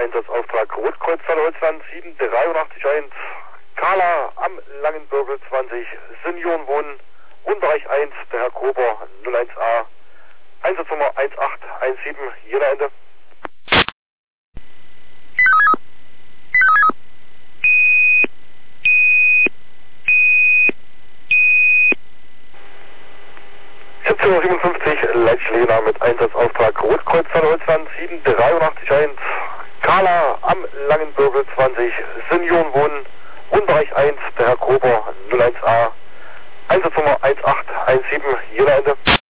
Einsatzauftrag Rotkreuzzahl Holzland 7881, Carla am Langenbürgel 20, Seniorenwohnen, Unterreich 1, der Herr Kober 01a, Einsatznummer 1817, jeder Ende. Leitschläger mit Einsatzauftrag Rotkreuzzahl Holzland 7881, Carla am Langenbürgel 20, Seniorenwohnen, Unterreich 1, der Herr Kober 01a, Einsatznummer 1817, jeder Ende.